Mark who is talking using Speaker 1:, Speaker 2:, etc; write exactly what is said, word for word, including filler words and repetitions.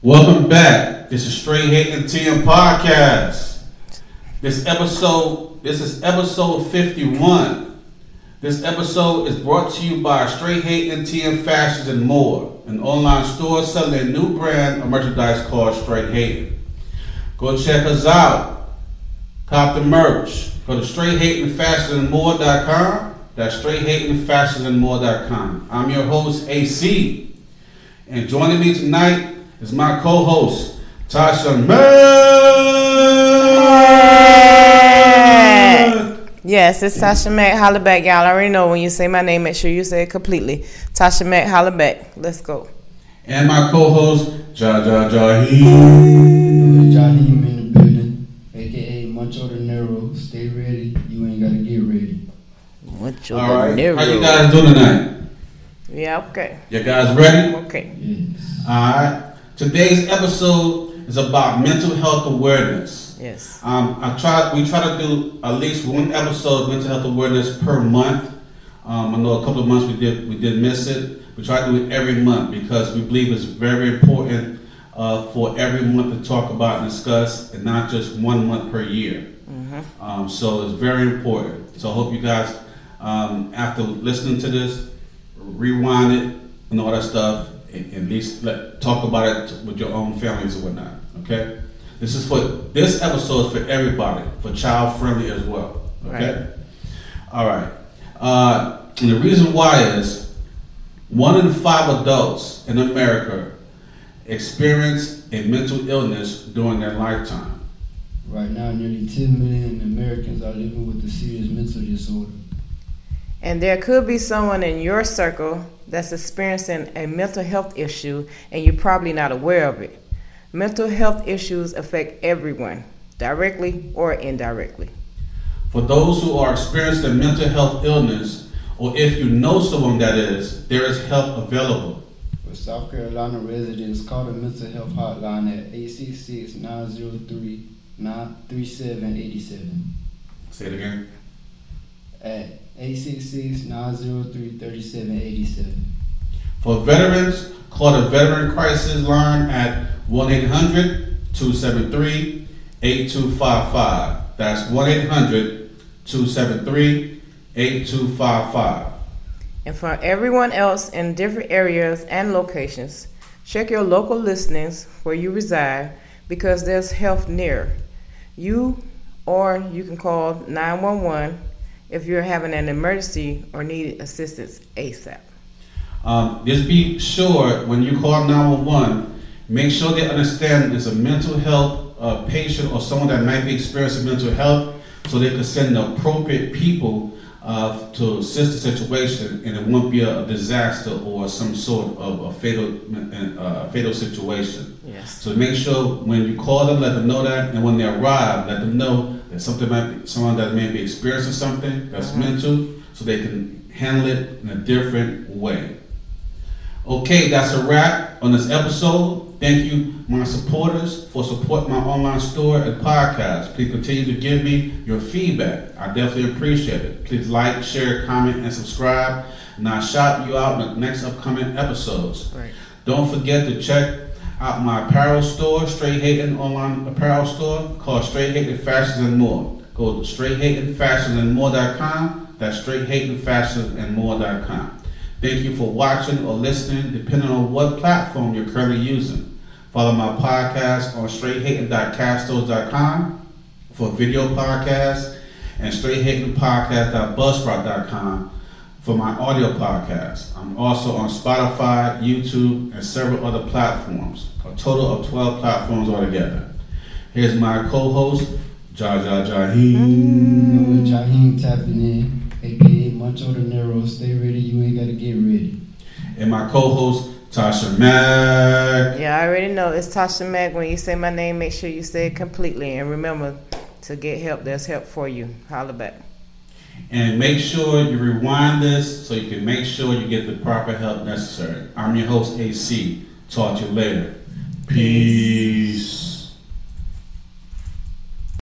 Speaker 1: Welcome back. This is Straight Hating T M Podcast. This episode, this is episode fifty-one. This episode is brought to you by Straight Hating T M Fashions and More, an online store selling a new brand of merchandise called Straight Hating. Go check us out. Cop the merch. Go to straight hating fashions and more dot com. That's straight hating fashions and more dot com. I'm your host, A C. And joining me tonight is my co-host, Tasha Mack.
Speaker 2: Yes, it's Tasha Mack. Holla back, y'all. I already know when you say my name, make sure you say it completely. Tasha Mack, holla back. Let's go.
Speaker 1: And my co-host, Ja Ja Jaheem.
Speaker 3: Jaheem in the building, aka Mucho De Niro. Stay ready. You ain't gotta get ready.
Speaker 2: Mucho
Speaker 1: All right.
Speaker 2: De Niro.
Speaker 1: How you guys doing tonight?
Speaker 2: Yeah, okay.
Speaker 1: You guys ready?
Speaker 2: Okay.
Speaker 3: Yes.
Speaker 1: All right. Today's episode is about mental health awareness.
Speaker 2: Yes.
Speaker 1: Um, I try. We try to do at least one episode of mental health awareness per month. Um, I know a couple of months we did we did miss it. We try to do it every month because we believe it's very important uh, for every month to talk about and discuss, and not just one month per year. Mm-hmm. Um, so it's very important. So I hope you guys, um, after listening to this, rewind it and all that stuff. At least let, talk about it with your own families or whatnot. Okay, this is for this episode is for everybody, for child friendly as well. Okay,
Speaker 2: Right.
Speaker 1: All right. Uh, and the reason why is one in five adults in America experience a mental illness during their lifetime.
Speaker 3: Right now, nearly ten million Americans are living with a serious mental disorder.
Speaker 2: And there could be someone in your circle that's experiencing a mental health issue and you're probably not aware of it. Mental health issues affect everyone, directly or indirectly.
Speaker 1: For those who are experiencing a mental health illness, or if you know someone that is, there is help available.
Speaker 3: For South Carolina residents, call the mental health hotline at eight six six, nine zero three, nine three seven eight seven.
Speaker 1: Say it again.
Speaker 3: At eight six six, nine zero three, three seven eight seven.
Speaker 1: For veterans, call the Veteran Crisis Line at one eight hundred, two seven three, eight two five five. That's one eight hundred, two seven three, eight two five five.
Speaker 2: And for everyone else in different areas and locations, check your local listings where you reside because there's help near you, or you can call nine one one if you're having an emergency or need assistance ASAP.
Speaker 1: Um, just be sure when you call nine one one, make sure they understand it's a mental health uh, patient or someone that might be experiencing mental health, so they can send the appropriate people uh, to assist the situation, and it won't be a, a disaster or some sort of a fatal uh, fatal situation.
Speaker 2: Yes.
Speaker 1: So make sure when you call them, let them know that, and when they arrive, let them know that something might be, someone that may be experiencing something that's mm-hmm. mental, so they can handle it in a different way. Okay, that's a wrap on this episode. Thank you, my supporters, for supporting my online store and podcast. Please continue to give me your feedback. I definitely appreciate it. Please like, share, comment, and subscribe. And I'll shout you out in the next upcoming episodes.
Speaker 2: Right.
Speaker 1: Don't forget to check out my apparel store, Straight Hating online apparel store, called Straight Hating Fashions and More. Go to straight hating fashions and more dot com. That's straight hating fashions and more dot com. Thank you for watching or listening, depending on what platform you're currently using. Follow my podcast on straight hating dot castos dot com for video podcasts, and straight hating podcast dot buzzsprout dot com for my audio podcast. I'm also on Spotify, YouTube, and several other platforms. A total of twelve platforms altogether. Here's my co-host, Ja Ja Jaheem.
Speaker 3: Mm. Jaheem tapping in, aka Mucho De Niro. Stay ready, you ain't gotta get ready.
Speaker 1: And my co-host, Tasha Mack.
Speaker 2: Yeah, I already know. It's Tasha Mack. When you say my name, make sure you say it completely. And remember, to get help, there's help for you. Holla back.
Speaker 1: And make sure you rewind this so you can make sure you get the proper help necessary. I'm your host, A C. Talk to you later. Peace.